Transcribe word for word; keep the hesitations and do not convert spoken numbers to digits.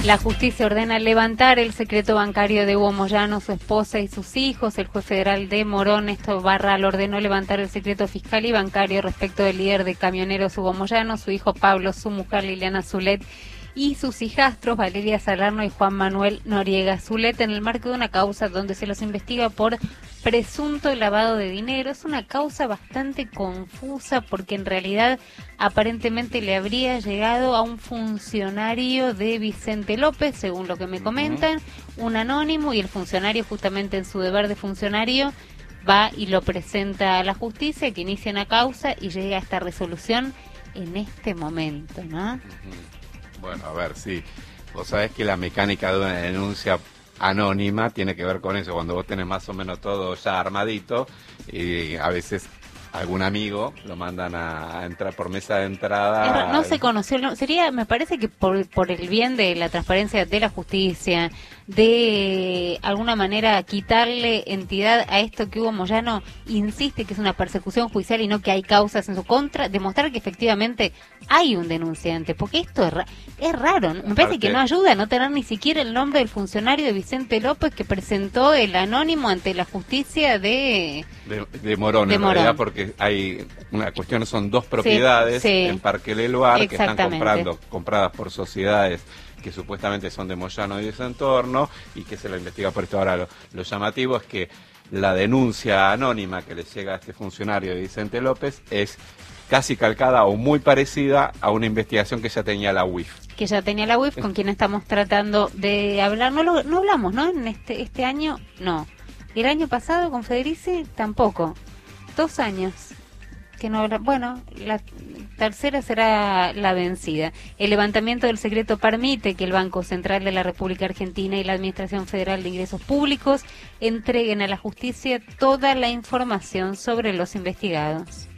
La justicia ordena levantar el secreto bancario de Hugo Moyano, su esposa y sus hijos. El juez federal de Morón, Néstor Barral, ordenó levantar el secreto fiscal y bancario respecto del líder de camioneros Hugo Moyano, su hijo Pablo, su mujer Liliana Zulet y sus hijastros Valeria Salerno y Juan Manuel Noriega Zulet, en el marco de una causa donde se los investiga por presunto lavado de dinero. Es una causa bastante confusa porque en realidad aparentemente le habría llegado a un funcionario de Vicente López, según lo que me comentan, un anónimo, y el funcionario, justamente en su deber de funcionario, va y lo presenta a la justicia, que inicia una causa y llega a esta resolución en este momento, ¿no? Bueno, a ver, sí. Vos sabés que la mecánica de una denuncia anónima tiene que ver con eso, cuando vos tenés más o menos todo ya armadito y a veces algún amigo lo mandan a, a entrar por mesa de entrada. No se conoció, no, sería, me parece que por, por el bien de la transparencia de la justicia, de alguna manera quitarle entidad a esto que Hugo Moyano insiste que es una persecución judicial y no que hay causas en su contra, demostrar que efectivamente hay un denunciante, porque esto es, ra es raro, me parece Aparte, que no ayuda a no tener ni siquiera el nombre del funcionario de Vicente López que presentó el anónimo ante la justicia de... De, de Morón, de en Morón. realidad, porque hay una cuestión, son dos propiedades sí, sí. en Parque Leluar que están comprando, compradas por sociedades que supuestamente son de Moyano y de su entorno, y que se lo investiga por esto. Ahora, lo, lo llamativo es que la denuncia anónima que le llega a este funcionario de Vicente López es casi calcada o muy parecida a una investigación que ya tenía la U I F. Que ya tenía la U I F, con quien estamos tratando de hablar. No, lo, no hablamos, ¿no? En este, este año, no. El año pasado con Federici, tampoco. Dos años. Que no, bueno, la tercera será la vencida. El levantamiento del secreto permite que el Banco Central de la República Argentina y la Administración Federal de Ingresos Públicos entreguen a la justicia toda la información sobre los investigados.